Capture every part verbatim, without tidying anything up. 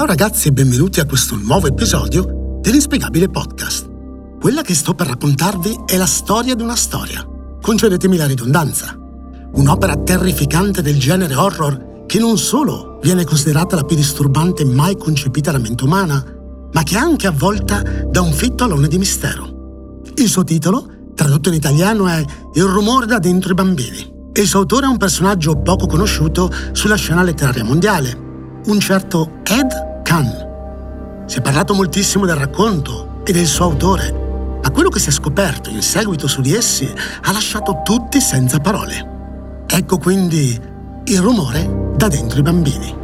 Ciao ragazzi e benvenuti a questo nuovo episodio dell'Inspiegabile Podcast. Quella che sto per raccontarvi è la storia di una storia. Concedetemi la ridondanza. Un'opera terrificante del genere horror che non solo viene considerata la più disturbante mai concepita da mente umana, ma che è anche avvolta da un fitto alone di mistero. Il suo titolo, tradotto in italiano, è Il rumore da dentro i bambini. E il suo autore è un personaggio poco conosciuto sulla scena letteraria mondiale, un certo Ed Kahn. Si è parlato moltissimo del racconto e del suo autore, ma quello che si è scoperto in seguito su di essi ha lasciato tutti senza parole. Ecco quindi Il rumore da dentro i bambini.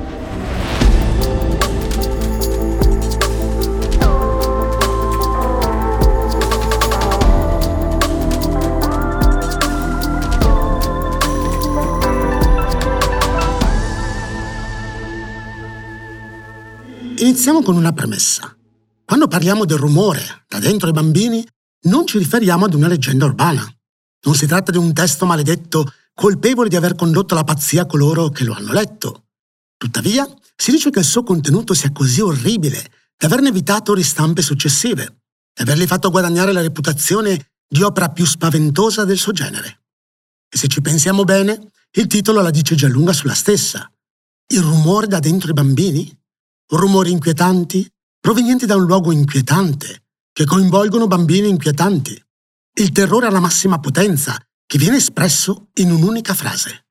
Iniziamo con una premessa. Quando parliamo del rumore da dentro i bambini, non ci riferiamo ad una leggenda urbana. Non si tratta di un testo maledetto colpevole di aver condotto alla pazzia coloro che lo hanno letto. Tuttavia, si dice che il suo contenuto sia così orribile da averne evitato ristampe successive, da avergli fatto guadagnare la reputazione di opera più spaventosa del suo genere. E se ci pensiamo bene, il titolo la dice già lunga sulla stessa. Il rumore da dentro i bambini? Rumori inquietanti, provenienti da un luogo inquietante, che coinvolgono bambini inquietanti. Il terrore alla massima potenza, che viene espresso in un'unica frase.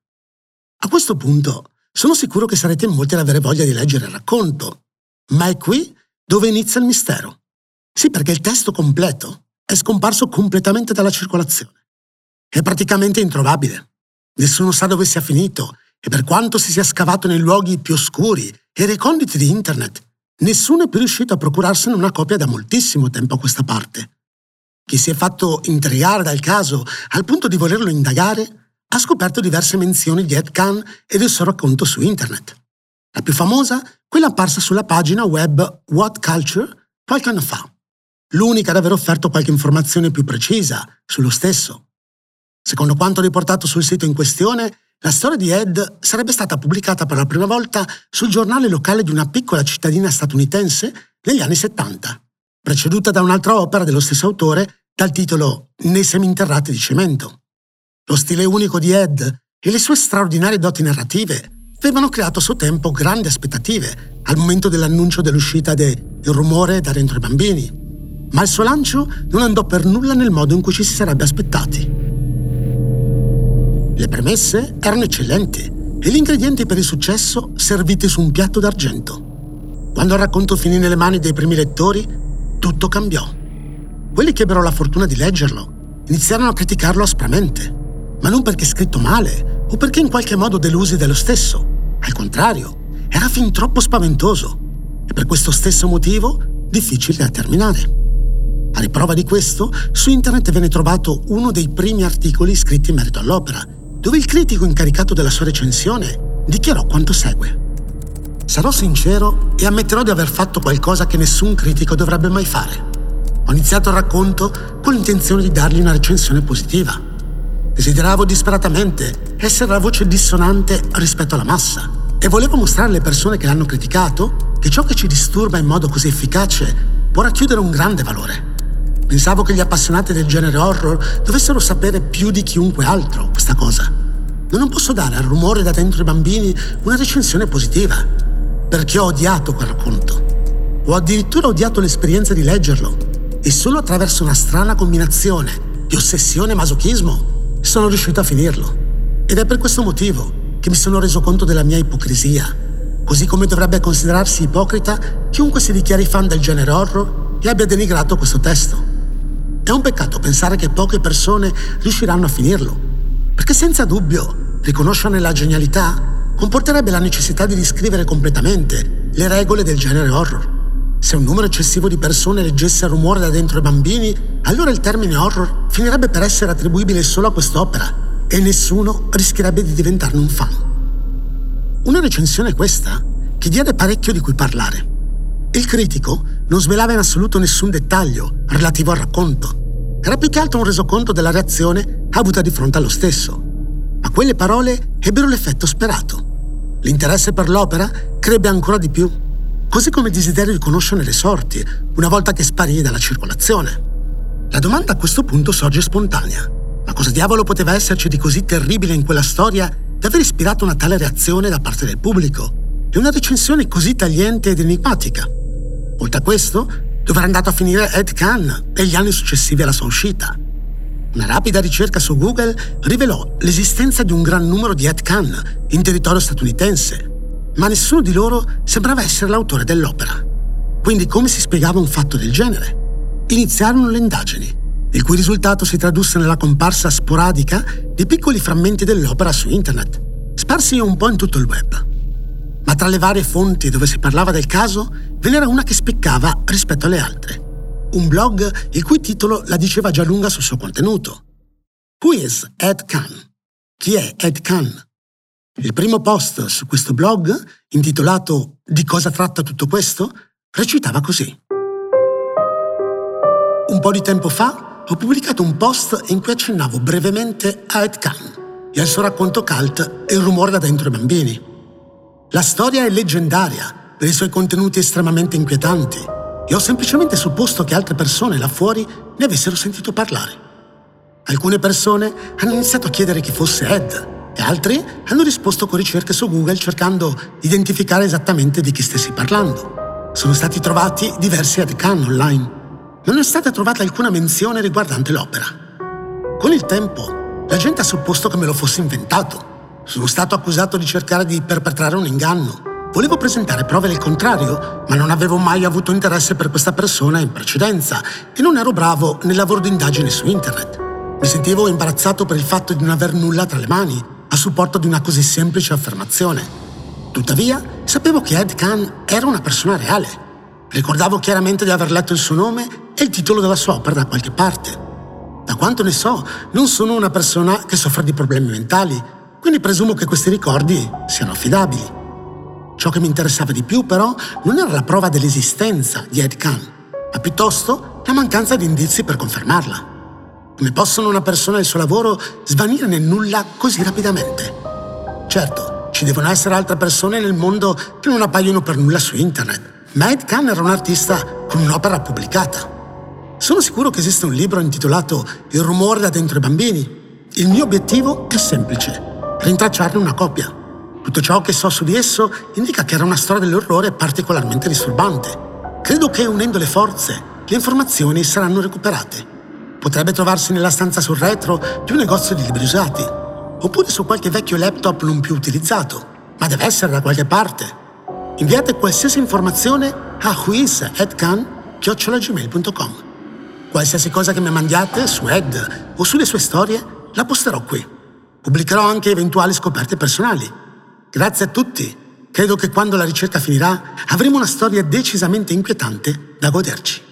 A questo punto, sono sicuro che sarete in molti ad avere voglia di leggere il racconto, ma è qui dove inizia il mistero. Sì, perché il testo completo è scomparso completamente dalla circolazione. È praticamente introvabile. Nessuno sa dove sia finito, e per quanto si sia scavato nei luoghi più oscuri e reconditi di internet, nessuno è più riuscito a procurarsene una copia da moltissimo tempo a questa parte. Chi si è fatto intrigare dal caso al punto di volerlo indagare ha scoperto diverse menzioni di Ed Kahn e del suo racconto su internet. La più famosa, quella apparsa sulla pagina web What Culture qualche anno fa, l'unica ad aver offerto qualche informazione più precisa sullo stesso. Secondo quanto riportato sul sito in questione, la storia di Ed sarebbe stata pubblicata per la prima volta sul giornale locale di una piccola cittadina statunitense negli anni settanta, preceduta da un'altra opera dello stesso autore dal titolo Nei seminterrati di cemento. Lo stile unico di Ed e le sue straordinarie doti narrative avevano creato a suo tempo grandi aspettative al momento dell'annuncio dell'uscita de Il rumore da dentro i bambini, ma il suo lancio non andò per nulla nel modo in cui ci si sarebbe aspettati. Le premesse erano eccellenti e gli ingredienti per il successo serviti su un piatto d'argento. Quando il racconto finì nelle mani dei primi lettori, tutto cambiò. Quelli che ebbero la fortuna di leggerlo iniziarono a criticarlo aspramente, ma non perché scritto male o perché in qualche modo delusi dello stesso. Al contrario, era fin troppo spaventoso e per questo stesso motivo difficile da terminare. A riprova di questo, su internet venne trovato uno dei primi articoli scritti in merito all'opera, dove il critico incaricato della sua recensione dichiarò quanto segue. Sarò sincero e ammetterò di aver fatto qualcosa che nessun critico dovrebbe mai fare. Ho iniziato il racconto con l'intenzione di dargli una recensione positiva. Desideravo disperatamente essere la voce dissonante rispetto alla massa e volevo mostrare alle persone che l'hanno criticato che ciò che ci disturba in modo così efficace può racchiudere un grande valore. Pensavo che gli appassionati del genere horror dovessero sapere più di chiunque altro questa cosa. Ma non posso dare al rumore da dentro i bambini una recensione positiva, perché ho odiato quel racconto. Ho addirittura odiato l'esperienza di leggerlo e solo attraverso una strana combinazione di ossessione e masochismo sono riuscito a finirlo. Ed è per questo motivo che mi sono reso conto della mia ipocrisia, così come dovrebbe considerarsi ipocrita chiunque si dichiari fan del genere horror e abbia denigrato questo testo. È un peccato pensare che poche persone riusciranno a finirlo, perché senza dubbio riconoscerne la genialità comporterebbe la necessità di riscrivere completamente le regole del genere horror. Se un numero eccessivo di persone leggesse il rumore da dentro i bambini, allora il termine horror finirebbe per essere attribuibile solo a quest'opera e nessuno rischierebbe di diventarne un fan. Una recensione questa che diede parecchio di cui parlare. Il critico non svelava in assoluto nessun dettaglio relativo al racconto. Era più che altro un resoconto della reazione avuta di fronte allo stesso. Ma quelle parole ebbero l'effetto sperato. L'interesse per l'opera crebbe ancora di più. così come il desiderio di conoscere le sorti, una volta che sparì dalla circolazione. La domanda a questo punto sorge spontanea. Ma cosa diavolo poteva esserci di così terribile in quella storia da aver ispirato una tale reazione da parte del pubblico e una recensione così tagliente ed enigmatica? Oltre a questo, dove era andato a finire Ed Kahn negli anni successivi alla sua uscita? Una rapida ricerca su Google rivelò l'esistenza di un gran numero di Ed Kahn in territorio statunitense, ma nessuno di loro sembrava essere l'autore dell'opera. Quindi come si spiegava un fatto del genere? Iniziarono le indagini, il cui risultato si tradusse nella comparsa sporadica di piccoli frammenti dell'opera su internet, sparsi un po' in tutto il web. Ma tra le varie fonti dove si parlava del caso, ve n'era una che spiccava rispetto alle altre. Un blog il cui titolo la diceva già lunga sul suo contenuto. Who is Ed Kahn? Chi è Ed Kahn? Il primo post su questo blog, intitolato Di cosa tratta tutto questo?, recitava così. Un po' di tempo fa ho pubblicato un post in cui accennavo brevemente a Ed Kahn e al suo racconto cult Il rumore da dentro i bambini. La storia è leggendaria per i suoi contenuti estremamente inquietanti e ho semplicemente supposto che altre persone là fuori ne avessero sentito parlare. Alcune persone hanno iniziato a chiedere chi fosse Ed e altri hanno risposto con ricerche su Google cercando di identificare esattamente di chi stessi parlando. Sono stati trovati diversi Ed Kahn online, ma non è stata trovata alcuna menzione riguardante l'opera. Con il tempo, la gente ha supposto che me lo fossi inventato. Sono stato accusato di cercare di perpetrare un inganno. Volevo presentare prove del contrario, ma non avevo mai avuto interesse per questa persona in precedenza e non ero bravo nel lavoro di indagine su internet. Mi sentivo imbarazzato per il fatto di non aver nulla tra le mani a supporto di una così semplice affermazione. Tuttavia, sapevo che Ed Kahn era una persona reale. Ricordavo chiaramente di aver letto il suo nome e il titolo della sua opera da qualche parte. Da quanto ne so, non sono una persona che soffre di problemi mentali, quindi presumo che questi ricordi siano affidabili. Ciò che mi interessava di più, però, non era la prova dell'esistenza di Ed Kahn, ma piuttosto la mancanza di indizi per confermarla. Come possono una persona e il suo lavoro svanire nel nulla così rapidamente? Certo, ci devono essere altre persone nel mondo che non appaiono per nulla su internet, ma Ed Kahn era un artista con un'opera pubblicata. Sono sicuro che esiste un libro intitolato Il rumore da dentro i bambini. Il mio obiettivo è semplice: rintracciarne una copia. Tutto ciò che so su di esso indica che era una storia dell'orrore particolarmente disturbante. Credo che unendo le forze, le informazioni saranno recuperate. Potrebbe trovarsi nella stanza sul retro di un negozio di libri usati, oppure su qualche vecchio laptop non più utilizzato, ma deve essere da qualche parte. Inviate qualsiasi informazione a whoisedkahn chiocciola gmail punto com. Qualsiasi cosa che mi mandiate su Ed o sulle sue storie la posterò qui. Pubblicherò anche eventuali scoperte personali. Grazie a tutti. Credo che quando la ricerca finirà avremo una storia decisamente inquietante da goderci.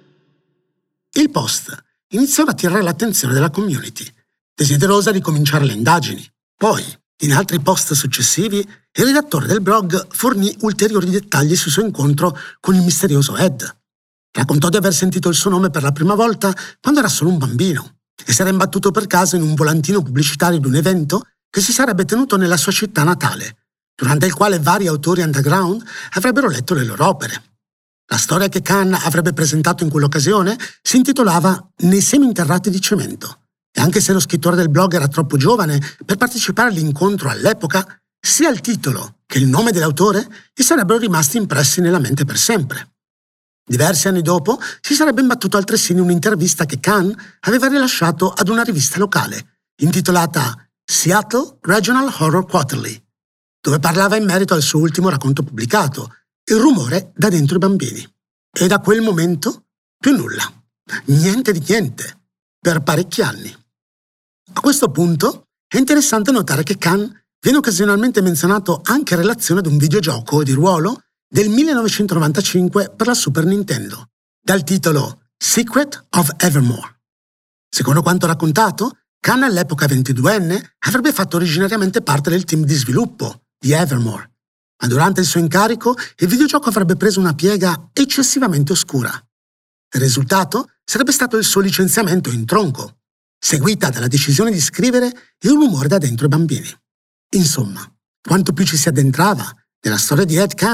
Il post iniziò ad attirare l'attenzione della community, desiderosa di cominciare le indagini. Poi, in altri post successivi, il redattore del blog fornì ulteriori dettagli sul suo incontro con il misterioso Ed. Raccontò di aver sentito il suo nome per la prima volta quando era solo un bambino e si era imbattuto per caso in un volantino pubblicitario di un evento che si sarebbe tenuto nella sua città natale, durante il quale vari autori underground avrebbero letto le loro opere. La storia che Kahn avrebbe presentato in quell'occasione si intitolava Nei semi interrati di cemento, e anche se lo scrittore del blog era troppo giovane per partecipare all'incontro all'epoca, sia il titolo che il nome dell'autore gli sarebbero rimasti impressi nella mente per sempre. Diversi anni dopo si sarebbe imbattuto altresì in un'intervista che Kahn aveva rilasciato ad una rivista locale, intitolata Seattle Regional Horror Quarterly, dove parlava in merito al suo ultimo racconto pubblicato, Il rumore da dentro i bambini. E da quel momento più nulla, niente di niente, per parecchi anni. A questo punto è interessante notare che Kahn viene occasionalmente menzionato anche in relazione ad un videogioco di ruolo del millenovecentonovantacinque per la Super Nintendo, dal titolo Secret of Evermore. Secondo quanto raccontato, Kahn all'epoca ventiduenne avrebbe fatto originariamente parte del team di sviluppo di Evermore, ma durante il suo incarico il videogioco avrebbe preso una piega eccessivamente oscura. Il risultato sarebbe stato il suo licenziamento in tronco, seguita dalla decisione di scrivere Il rumore da dentro i bambini. Insomma, quanto più ci si addentrava nella storia di Ed Kahn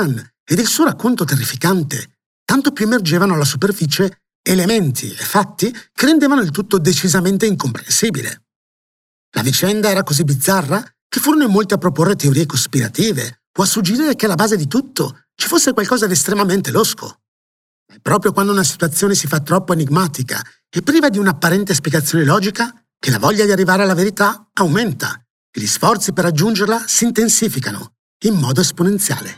ed il suo racconto terrificante, tanto più emergevano alla superficie elementi e fatti che rendevano il tutto decisamente incomprensibile. La vicenda era così bizzarra che furono in molti a proporre teorie cospirative o a suggerire che alla base di tutto ci fosse qualcosa di estremamente losco. È proprio quando una situazione si fa troppo enigmatica e priva di un'apparente spiegazione logica che la voglia di arrivare alla verità aumenta e gli sforzi per raggiungerla si intensificano in modo esponenziale.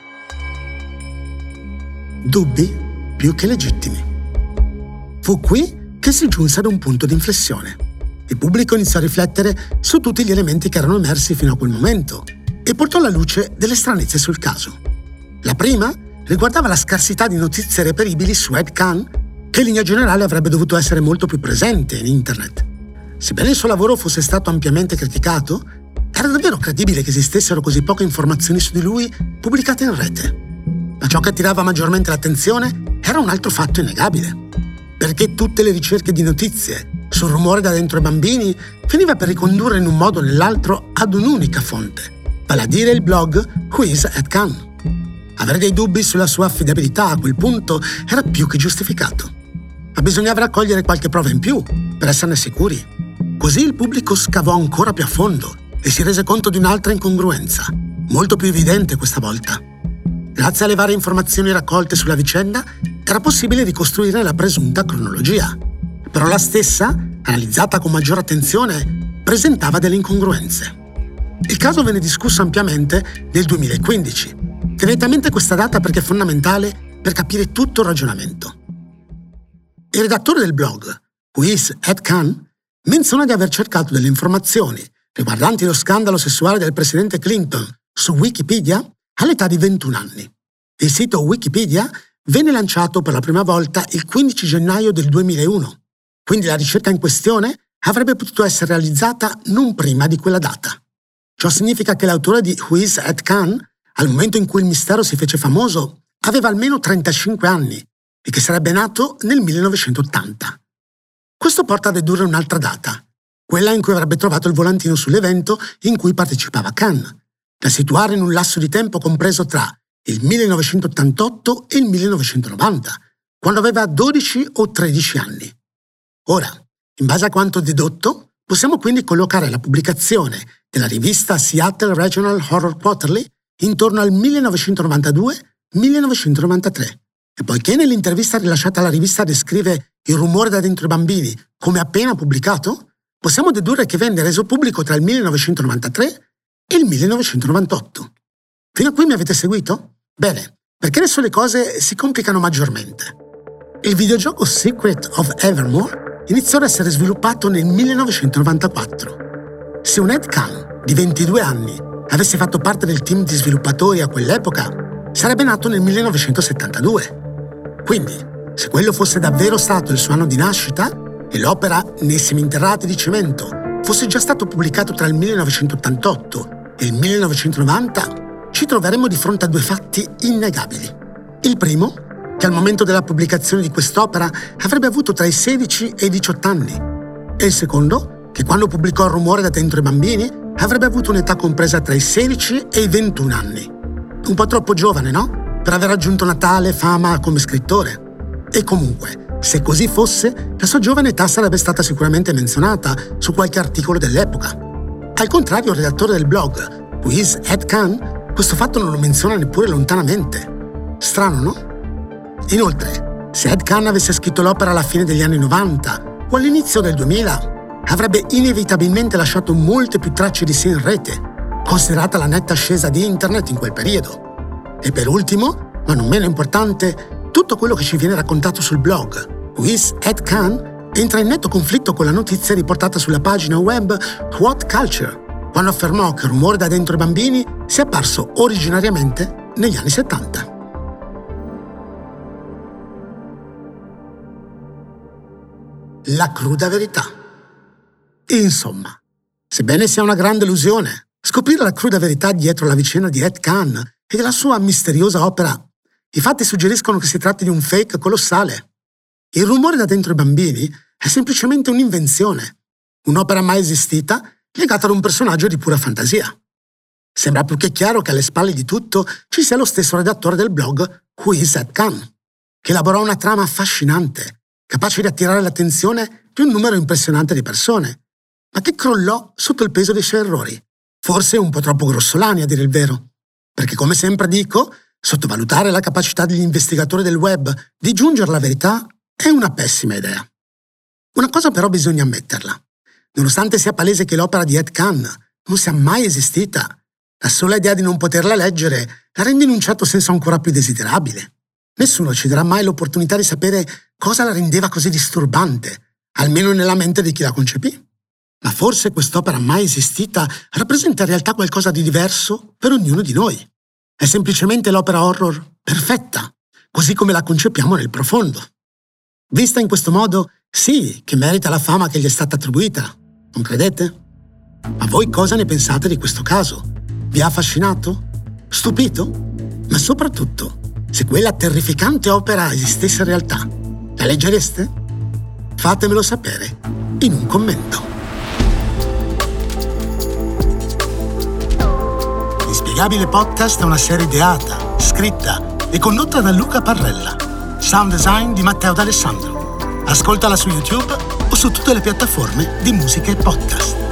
Dubbi più che legittimi. Fu qui che si giunse ad un punto di inflessione. Il pubblico iniziò a riflettere su tutti gli elementi che erano emersi fino a quel momento e portò alla luce delle stranezze sul caso. La prima riguardava la scarsità di notizie reperibili su Ed Khan, che in linea generale avrebbe dovuto essere molto più presente in internet. Sebbene il suo lavoro fosse stato ampiamente criticato, era davvero credibile che esistessero così poche informazioni su di lui pubblicate in rete. Ma ciò che attirava maggiormente l'attenzione era un altro fatto innegabile. Perché tutte le ricerche di notizie sul rumore da dentro i bambini finiva per ricondurre in un modo o nell'altro ad un'unica fonte, vale a dire il blog Who is Ed Khan. Avere dei dubbi sulla sua affidabilità a quel punto era più che giustificato. Ma bisognava raccogliere qualche prova in più per esserne sicuri. Così il pubblico scavò ancora più a fondo e si rese conto di un'altra incongruenza, molto più evidente questa volta. Grazie alle varie informazioni raccolte sulla vicenda, era possibile ricostruire la presunta cronologia. Però la stessa, analizzata con maggiore attenzione, presentava delle incongruenze. Il caso venne discusso ampiamente nel duemilaquindici. Tenete a mente questa data perché è fondamentale per capire tutto il ragionamento. Il redattore del blog, Who is Ed Khan, menziona di aver cercato delle informazioni riguardanti lo scandalo sessuale del presidente Clinton su Wikipedia all'età di ventuno anni. Il sito Wikipedia venne lanciato per la prima volta il quindici gennaio del duemilauno, quindi la ricerca in questione avrebbe potuto essere realizzata non prima di quella data. Ciò significa che l'autore di Who is Ed Khan, al momento in cui il mistero si fece famoso, aveva almeno trentacinque anni e che sarebbe nato nel millenovecentottanta. Questo porta a dedurre un'altra data, quella in cui avrebbe trovato il volantino sull'evento in cui partecipava Khan, da situare in un lasso di tempo compreso tra il millenovecentottantotto e il millenovecentonovanta, quando aveva dodici o tredici anni. Ora, in base a quanto dedotto, possiamo quindi collocare la pubblicazione della rivista Seattle Regional Horror Quarterly intorno al millenovecentonovantadue millenovecentonovantatré. E poiché nell'intervista rilasciata alla rivista descrive il rumore da dentro i bambini come appena pubblicato, possiamo dedurre che venne reso pubblico tra il millenovecentonovantatré e il millenovecentonovantotto. Fino a qui mi avete seguito? Bene, perché adesso le cose si complicano maggiormente. Il videogioco Secret of Evermore iniziò ad essere sviluppato nel millenovecentonovantaquattro. Se un Ed Khan di ventidue anni avesse fatto parte del team di sviluppatori a quell'epoca, sarebbe nato nel millenovecentosettantadue. Quindi, se quello fosse davvero stato il suo anno di nascita e l'opera Nei seminterrati di cemento fosse già stato pubblicato tra il millenovecentottantotto e il millenovecentonovanta, ci troveremmo di fronte a due fatti innegabili. Il primo, che al momento della pubblicazione di quest'opera avrebbe avuto tra i sedici e i diciotto anni, e il secondo, che quando pubblicò Il rumore da dentro i bambini avrebbe avuto un'età compresa tra i sedici e i ventuno anni. Un po' troppo giovane, no? Per aver raggiunto una tale fama come scrittore. E comunque, se così fosse, la sua giovane età sarebbe stata sicuramente menzionata su qualche articolo dell'epoca. Al contrario, il redattore del blog, Who is Ed Khan, questo fatto non lo menziona neppure lontanamente. Strano, no? Inoltre, se Ed Khan avesse scritto l'opera alla fine degli anni novanta o all'inizio del duemila, avrebbe inevitabilmente lasciato molte più tracce di sé in rete, considerata la netta ascesa di internet in quel periodo. E per ultimo, ma non meno importante, tutto quello che ci viene raccontato sul blog Who is Ed Khan entra in netto conflitto con la notizia riportata sulla pagina web What Culture, quando affermò che Il rumore da dentro i bambini sia apparso originariamente negli anni settanta. La cruda verità. Insomma, sebbene sia una grande illusione, scoprire la cruda verità dietro la vicenda di Ed Khan e della sua misteriosa opera, i fatti suggeriscono che si tratti di un fake colossale. Il rumore da dentro i bambini è semplicemente un'invenzione, un'opera mai esistita legata ad un personaggio di pura fantasia. Sembra più che chiaro che alle spalle di tutto ci sia lo stesso redattore del blog Who is Ed Khan, che elaborò una trama affascinante, capace di attirare l'attenzione di un numero impressionante di persone, ma che crollò sotto il peso dei suoi errori, forse un po' troppo grossolani a dire il vero. Perché, come sempre dico, sottovalutare la capacità degli investigatori del web di giungere alla verità è una pessima idea. Una cosa però bisogna ammetterla. Nonostante sia palese che l'opera di Ed Khan non sia mai esistita, la sola idea di non poterla leggere la rende in un certo senso ancora più desiderabile. Nessuno ci darà mai l'opportunità di sapere cosa la rendeva così disturbante, almeno nella mente di chi la concepì. Ma forse quest'opera mai esistita rappresenta in realtà qualcosa di diverso per ognuno di noi. È semplicemente l'opera horror perfetta, così come la concepiamo nel profondo. Vista in questo modo, sì, che merita la fama che gli è stata attribuita, non credete? Ma voi cosa ne pensate di questo caso? Vi ha affascinato? Stupito? Ma soprattutto, se quella terrificante opera esistesse in realtà, la leggereste? Fatemelo sapere in un commento. Inspiegabile Podcast è una serie ideata, scritta e condotta da Luca Parrella. Sound design di Matteo D'Alessandro. Ascoltala su YouTube o su tutte le piattaforme di musica e podcast.